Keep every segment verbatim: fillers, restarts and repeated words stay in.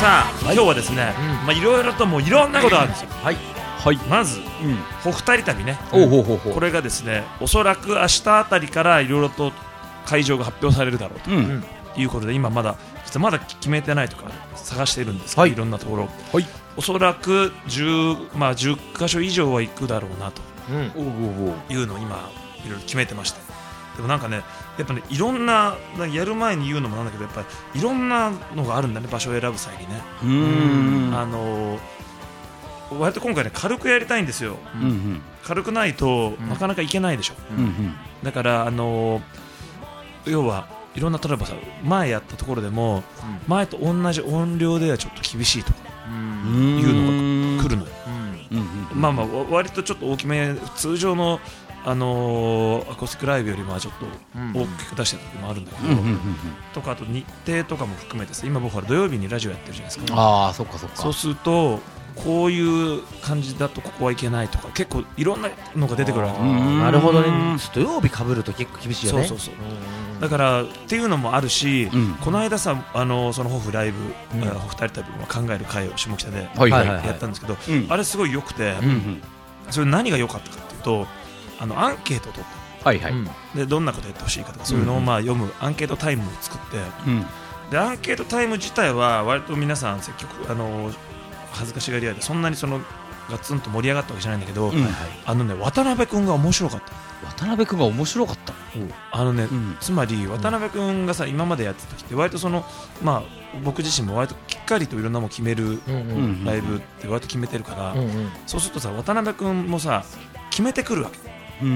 さあ、はい、今日はですね、うん、まあいろいろともういろんなことがあるんですよ。 はい。はい、 まず、うん、ほふたり旅ね、 うん、これがですね、おそらく明日あたりからいろいろと会場が発表されるだろうと、うん、いうことで、今まだ実はまだ決めてないとか探しているんですけど、はい、いろんなところ、はい、おそらくじゅう、まあ、じゅっかしょ以上は行くだろうなと、うん、いうのを今いろいろ決めてまして、でもなんかね、やっぱね、いろんなやる前に言うのもなんだけど、やっぱりいろんなのがあるんだね、場所を選ぶ際にね。うーん、あのー割と今回ね、軽くやりたいんですよ、うんうん、軽くないとなかなかいけないでしょ、うんうん、だからあのー、要はいろんな、例えばさ、前やったところでも、うん、前と同じ音量ではちょっと厳しいとかいうのが来るのよ、うんうんうん、まあまあ割とちょっと大きめ、通常のあのー、アコースティックライブよりもはちょっと大きく出してた時もあるんだけど、うんうんうんうん、とかあと日程とかも含めてさ、今僕は土曜日にラジオやってるじゃないですか。 あー、そっかそっか。 そうするとこういう感じだとここはいけないとか、結構いろんなのが出てくるわけ。 なるほどね。土曜日被ると結構厳しいよね。 そうそうそう。だからっていうのもあるし、うん、この間さ、あのそのホフライブ、うん、ホフふたり旅を考える会を下北でやったんですけど、はいはいはい、あれすごい良くて、うん、それ何が良かったかっていうと、あのアンケートを取った、はいはい、でどんなことやってほしいかとか、そういうのをまあ読むアンケートタイムを作って、うん、でアンケートタイム自体は割と皆さん積極、あの恥ずかしがり屋でそんなにそのガツンと盛り上がったわけじゃないんだけど、うん、あのね、渡辺君が面白かった。 渡辺君が面白かった。 あのね、うん、つまり渡辺君がさ、今までやってた時って割とその、まあ、僕自身も割ときっかりといろんなもの決めるライブって割と決めてるから、うんうん、そうするとさ、渡辺君もさ決めてくるわけ、うんうん、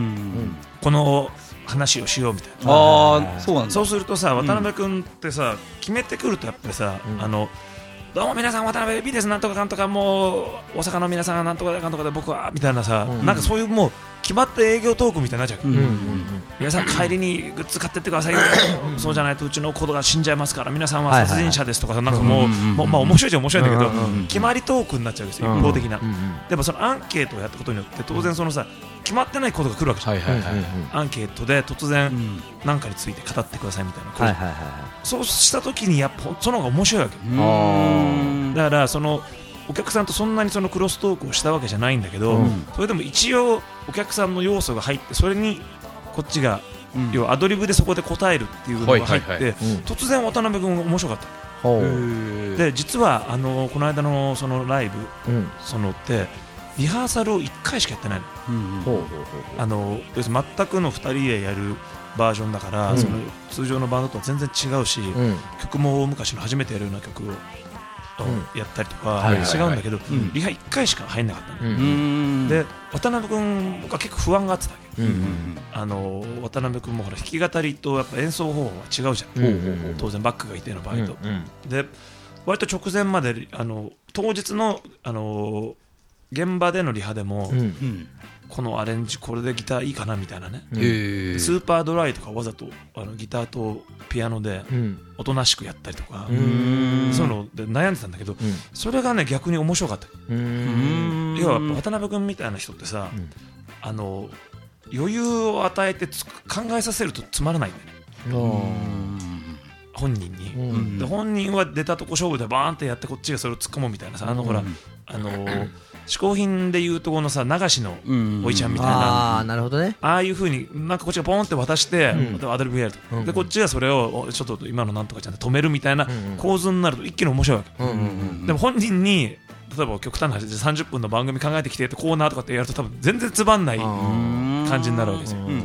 この話をしようみたいな。 あー、そうなんだ。 そうするとさ、渡辺君ってさ決めてくるとやっぱりさ、うん、あのどうも皆さん、渡辺 B です、なんとかかんとか、もう大阪の皆さんがなんとかかんとかで僕はみたいなさ、うん、なんかそういうもう決まった営業トークみたいになっちゃう、うんうんうん、皆さん帰りにグッズ買ってってくださいよそうじゃないとうちの子が死んじゃいますから、皆さんは殺人者ですとか、なんかもう、もうまあ面白いじゃ面白いんだけど、うんうんうん、決まりトークになっちゃうんですよ、一方的な、うんうん、でもそのアンケートをやったことによって当然そのさ決まってないことが来るわけじゃん、はいはいはい、アンケートで突然何かについて語ってくださいみたいな、はいはいはい、そうした時にやっぱその方が面白いわけ。あ、だからそのお客さんとそんなにそのクロストークをしたわけじゃないんだけど、うん、それでも一応お客さんの要素が入って、それにこっちが、うん、要はアドリブでそこで答えるっていうのが入って、はいはいはい、突然渡辺君が面白かった。で実はあのこの間のそのライブ、うん、そのってリハーサルをいっかいしかやってないの、うんうん、あの要するに全くのふたりでやるバージョンだから、うん、その通常のバンドとは全然違うし、うん、曲も昔の初めてやるような曲をやったりとか違うんだけど、リハいっかいしか入んなかったの、うん、で渡辺君が結構不安があってたわけ、うんうん、あの渡辺君もほら弾き語りとやっぱ演奏方法は違うじゃん、うんうん、当然バックがいての場合と、うんうん、で割と直前まであの当日の、あの現場でのリハでも、うんうん、このアレンジこれでギターいいかなみたいなね、うん、スーパードライとかわざとあのギターとピアノでおとなしくやったりとか、うん、そういうので悩んでたんだけど、うん、それがね逆に面白かった。うん、要は渡辺君みたいな人ってさ、うん、あの余裕を与えてつ考えさせるとつまらないんだよね、本人に、うん、で本人は出たとこ勝負でバーンってやってこっちがそれを突っ込むみたいなさ、あのほら、うん、あの嗜好品でいうとこのさ流しのおいちゃんみたいな、うん、 ああなるほどね、 ああいう風になんかこっちがポンって渡して、うん、アドリブやると、うん、でこっちがそれをちょっと今のなんとかちゃんと止めるみたいな構図になると一気に面白いわけ、うんうんうん、でも本人に例えば極端な話でさんじゅっぷんの番組考えてきてってコーナーとかってやると多分全然つまんない感じになるわけですよ、うんうんうん、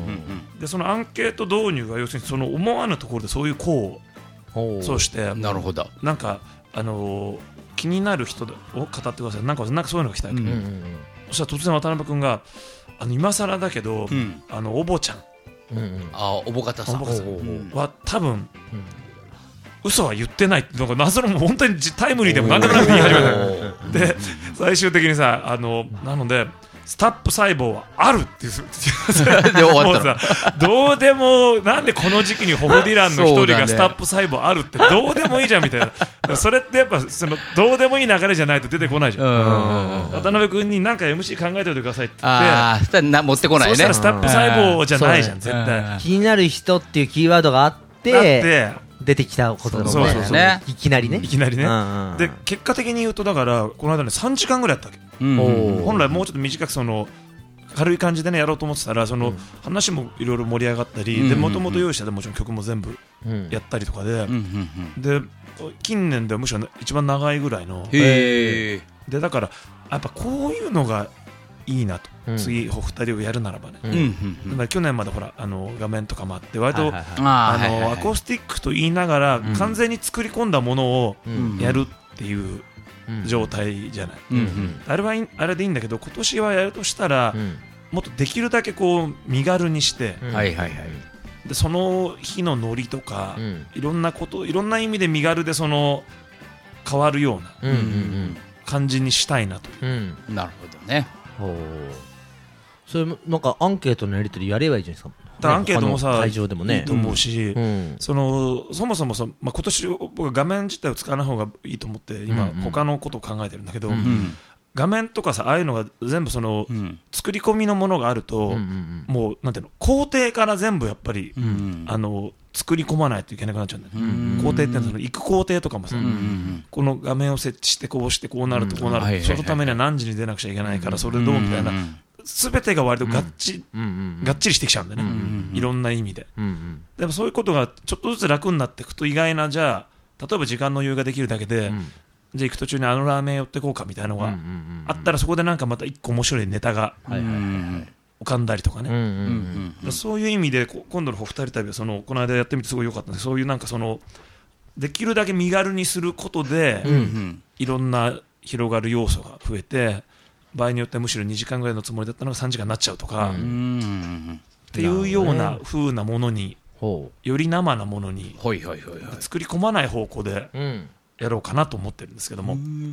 でそのアンケート導入が要するにその思わぬところでそういうこうそうしてなるほど、 なんかあのー気になる人を語ってください、なんかなんかそういうのが来たわけ、うんうんうん、そしたら突然渡辺君があの今更だけど、うん、あのおぼちゃん、 うんうん、あおぼかたさんは多分、うん、嘘は言ってないなんか謎のも本当にタイムリーでも何でもなくて言い始めたで最終的にさあのなのでスタップ細胞はあるっていうで終わったのどうでもなんでこの時期にホフディランの一人がスタップ細胞あるってどうでもいいじゃんみたいなそれってやっぱそのどうでもいい流れじゃないと出てこないじゃん。渡辺君に何か エムシー 考えておいてくださいって言ってあしたら持ってこないね。 そしたらスタップ細胞じゃないじゃん絶対。 気になる人っていうキーワードがあって出てきたことだもんね。 そうそうそうねいきなりね。 いきなりね、 うんうん、 で結果的に言うとだからこの間ねさんじかんぐらいやったわけ、 うんうん、 本来もうちょっと短くその軽い感じでねやろうと思ってたらその、うん、話もいろいろ盛り上がったり、うんうんうん、でもともと用意したでもちろん曲も全部やったりとかで、うんうんうん、で近年ではむしろ一番長いぐらいのへでだからやっぱこういうのがいいなと、うん、次お二人をやるならばね、うんうんうん、去年までほらあの画面とかもあって割と、はいはいはい、あの、はいはいはい、アコースティックと言いながら、うん、完全に作り込んだものをやるっていう状態じゃない、うんうん、あれはあれでいいんだけど今年はやるとしたら、うん、もっとできるだけこう身軽にして、うんはいはいはい、でその日のノリとか、うん、いろんなこといろんな意味で身軽でその変わるような感じにしたいなという、うんうん、なるほどね。 ほうそれなんかアンケートのやり取りやればいいじゃないですか。 だアンケートもさ会場でもねいいと思うし、うん、そのそもそもそ、まあ、今年僕は画面自体を使わない方がいいと思って今、うんうん、他のことを考えてるんだけど、うんうん、画面とかさああいうのが全部その、うん、作り込みのものがあると、うんうん、もうなんていうの工程から全部やっぱり、うんうん、あの作り込まないといけなくなっちゃうんだよね、うんうん、工程ってその行く工程とかもさ、うんうん、この画面を設置してこうしてこうなるとこうなる、うんうん、そのためには何時に出なくちゃいけないからそれどうみたいな、うんうん、全てが割とがっち、うん、がっちりしてきちゃうんだよね、うんうん、いろんな意味で、うんうん、でもそういうことがちょっとずつ楽になっていくと意外なじゃあ例えば時間の余裕ができるだけで、うん、じゃあ行く途中にあのラーメン寄ってこうかみたいなのがあったらそこでなんかまた一個面白いネタが浮かんだりとかね、うんうんうん、そういう意味で今度のお二人旅はそのこの間やってみてすごい良かったんですけどそういうなんかそのできるだけ身軽にすることで、うんうん、いろんな広がる要素が増えて場合によってはむしろにじかんぐらいのつもりだったのがさんじかんになっちゃうとか、うん、っていうような風なものに、より生なものに作り込まない方向でやろうかなと思ってるんですけども、うん、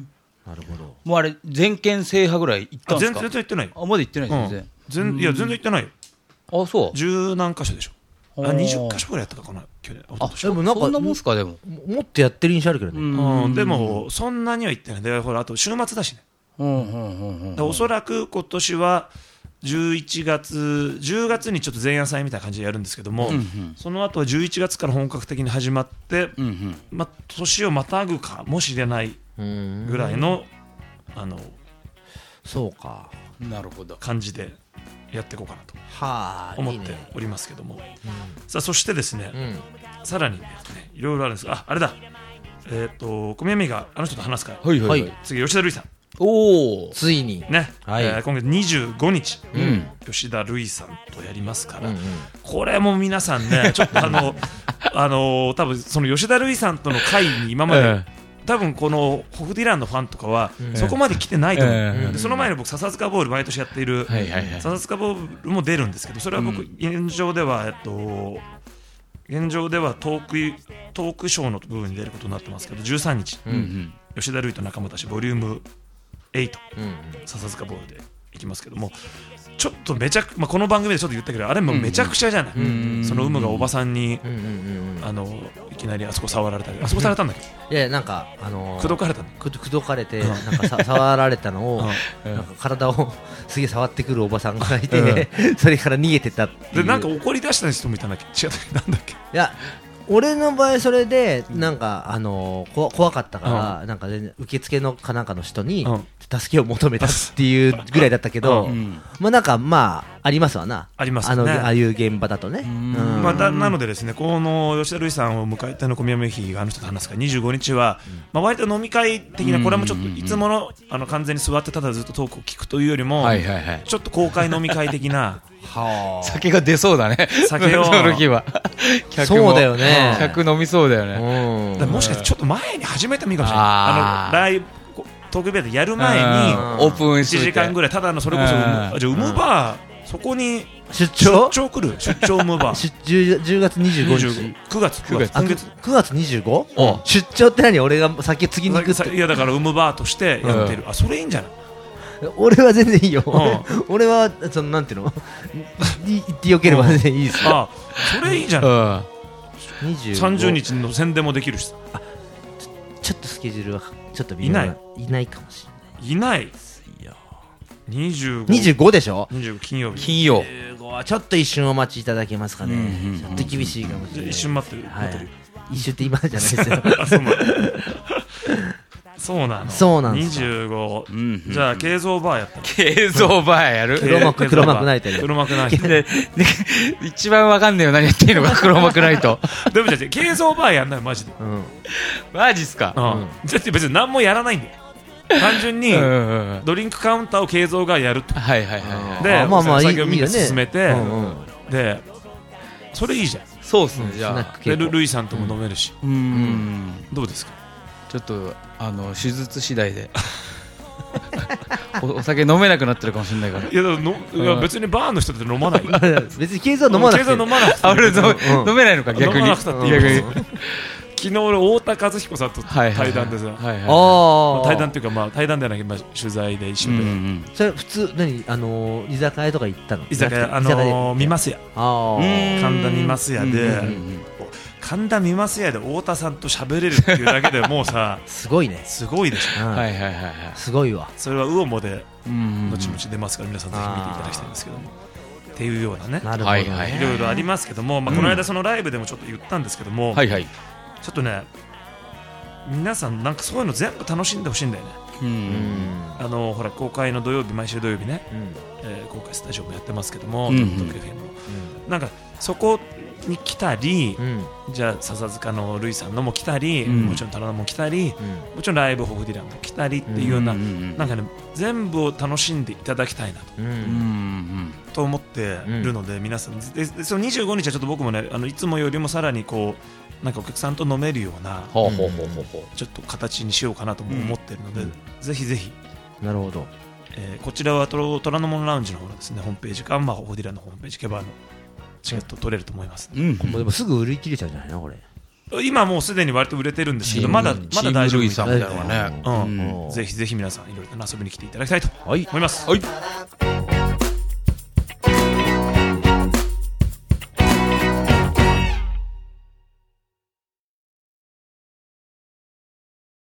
なるほど。 もうあれ全県制覇ぐらい行ったんですか？ 全然行ってない。 あまだ行ってないですね、 うん、全いや全然行ってないよ。 あそう十何箇所でしょ。あにじゅっ箇所ぐらいやったかな去年。 あでもなんかそんなもんすか。でももっとやってる印象あるけどね、 うんうん、でもそんなには行ってないでほらあと週末だしね、うんうんうんうん、おそらく今年はじゅういちがつじゅうがつにちょっと前夜祭みたいな感じでやるんですけども、うんうん、その後はじゅういちがつから本格的に始まって、うんうんま、年をまたぐかもしれないぐらいのあのそうかなるほど感じでやっていこうかなと思っておりますけども、いいね、うん、さあそしてですね、うん、さらにねいろいろあるんですがああれだえっ、ー、と小宮美があの人と話すから、はいはいはい、次吉田類さんおついにね、はいえー、今月にじゅうごにち、うん、吉田類さんとやりますから、うんうん、これも皆さんねちょっとあのあの多分その吉田類さんとの会に今まで、えー、多分このホフディランのファンとかはそこまで来てないと思う、えー、でその前に僕笹塚ボール毎年やっている、はいはいはい、笹塚ボールも出るんですけどそれは僕、うん、現状ではえっと現状ではトークトークショーの部分に出ることになってますけどじゅうさんにち、うんうん、吉田類と仲間たちボリュームはち、うんうん、笹塚ボールでいきますけどもちょっとめちゃく、まあ、この番組でちょっと言ったけどあれもめちゃくちゃじゃない、うんうん、その有無がおばさんに、うんうんうん、あのいきなりあそこ触られたりあそこされたんだけど、 いやなんかあのー、 口説かれたの口説かれてなんかさ触られたのをなんか体をすげえ触ってくるおばさんがいて、うん、それから逃げてたっていうでなんか怒り出した人もいたんだっけ違ったなんだっけいや俺の場合それでなんかあのー、怖かったから、うん、なんか全然受付のかなんかの人に助けを求めたっていうぐらいだったけど、うん、まあなんかまあありますわなありますよねあのああいう現場だとね、うんまあ、だなのでですねこの吉田類さんを迎えての小宮美妃があの人と話すからにじゅうごにちは、うんまあ、割と飲み会的なこれもちょっといつも の, あの完全に座ってただずっとトークを聞くというよりも、はいはいはい、ちょっと公開飲み会的なはあ、酒が出そうだね酒をその日は客もそうだよね客飲みそうだよね、 うん、だもしかしてちょっと前に始めてもいいかもしれないあのライブトークイベントやる前にオープンいちじかんぐらいただのそれこそじゃあウムバーそこに出張出張来る出張ウムバーじゅうがつにじゅうごにちくがつくがつ今月くがつにじゅうご、うん、出張って何俺が先次に行くっていやだからウムバーとしてやってる、うん、あそれいいんじゃない俺は全然いいよ、うん、俺はそのなんていうの言ってよければ全然いいですよ、うん、 あそれいいじゃない、うん、さんじゅうにちの宣伝もできるしあ ち, ちょっとスケジュールはちょっと微妙ないいないかもしれないいないいやにじゅうご、 にじゅうごでしょにじゅうご金曜日金曜にじゅうごはちょっと一瞬お待ちいただけますかね、うんうんうん、ちょっと厳しいかもしれない一瞬待ってる、 はい、 待ってる一周って今じゃないですよあそうなのそうなのそうなんですにじゅうご、 うんうんじゃあ慶三バーやったの軽造バーやる黒幕黒幕ナイトで黒幕ナイトでで一番わかんねえよ何やっていいのか黒幕ナイトでもじゃあ慶三バーやんないマジで、 うんマジっすかうん、だって別に何もやらないんだよ単純にうんうんうんドリンクカウンターを慶三がやるってはいはいはいはいであまあまあいいお酒をみんな進めて、 うんうんでそれいいじゃんそうっすねじスナッゃあでルク系統ルイさんとも飲めるし、 うーんどうですかちょっとあの手術次第でお, お酒飲めなくなってるかもしれないからいやだからのいや別にバーの人って飲まないよ別に継続飲まなくて慶三飲まなくてあ俺飲うん飲めないのか逆に飲まなくたっていいよ逆に昨日俺太田和彦さんとはいはいはい対談でさ、 はいはいあまああ対談っていうかまあ対談ではなくてまあ取材で一緒で、 うんうんそれ普通何あのー居酒屋とか行ったの居酒屋あのー見ますやああうん神田見ますやで、 うんうんうん神田見ますやで太田さんと喋れるっていうだけでもうさすごいねすごいでしょうんはいはいはいはいすごいわそれは魚もでうんうんうん後々出ますから皆さんぜひ見ていただきたいんですけどもっていうようなねなるほどはいはいねいろいろありますけども、まあ、この間そのライブでもちょっと言ったんですけども、 はいはいちょっとね皆さんなんかそういうの全部楽しんでほしいんだよねううんんあのほら公開の土曜日毎週土曜日ね、 うんえー公開スタジオもやってますけども、 うんうんトップ エフエム もなんかそこに来たり、 うんじゃあ笹塚のルイさんのも来たり、 うんもちろんタラナも来たり、 うんもちろんライブホフディランも来たりっていうような、 うんうんうんなんかね全部を楽しんでいただきたいなとううんんと思ってるので、皆さんででそのにじゅうごにちはちょっと僕もねあのいつもよりもさらにこうなんかお客さんと飲めるようなほうほうほうほうほうちょっと形にしようかなとも思ってるので、 うんぜひぜひ、 なるほどえーこちらはトロ虎ノ門ラウンジの方のですねホームページか、まあ、ホフディランのホームページケバーのチケット取れると思います、 うんもうでもすぐ売り切れちゃうんじゃないのこれ今もうすでに割と売れてるんですけどチームまだまだ大丈夫みチーたいなムルイさんみたいなのがねうんぜひぜひ皆さんいろいろと遊びに来ていただきたいとはい思います。 はい